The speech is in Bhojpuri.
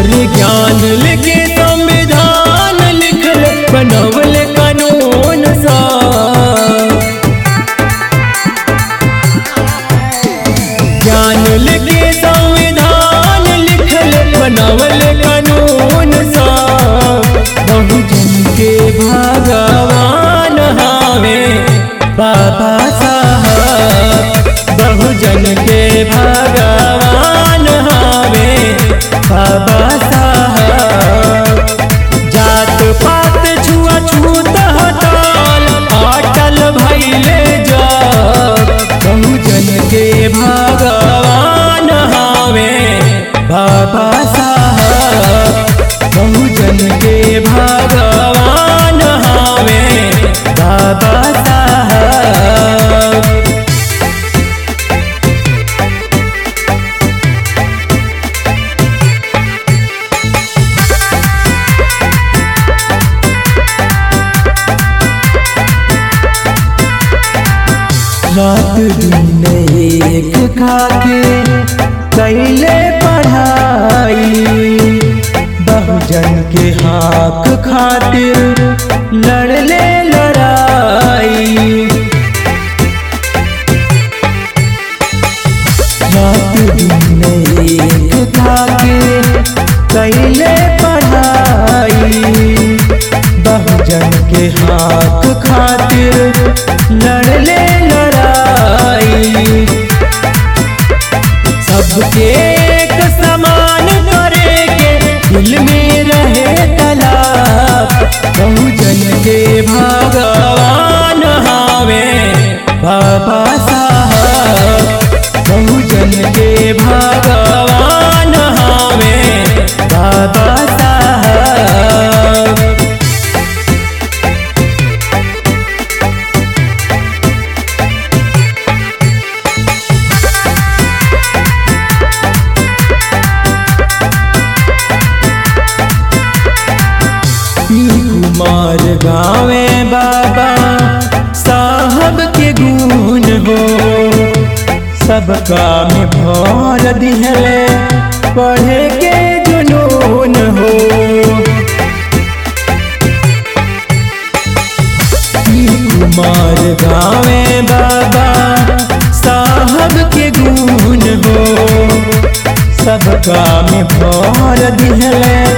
अरे ज्ञान लेके संविधान लिखल बनवल कानून सा। ज्ञान लेके संविधान लिखल बनवल कानून सा। बहुजन के भगवान हावे बाबा साहब, बहुजन के भगवान हावे बाबा साहब। जात पात छुआछूत हटाल अटल भइले जब, बहुजन के भगवान हावे बाबा साहब, बहुजन के भगवान हावे बाबा साहब। रात दिन एक खाके कैले पढ़ाई, बहुजन के हक खातिर लड़ले लड़ाई। रात दिन एक खाके कैले पढ़ाई, बहुजन के हक खातिर लड़ले सबके एक समान करे के दिल में रहे तलाब। बहुजन के भगवान हावे बाबा साहब, बहुजन के भगवान हावे बाबा साहब। कुमार गावे बाबा साहब के गुण हो, सबका में भर दिहले पढ़े के जुनून हो। कुमार गावे बाबा साहब के गुण हो, सबका में भर दिहले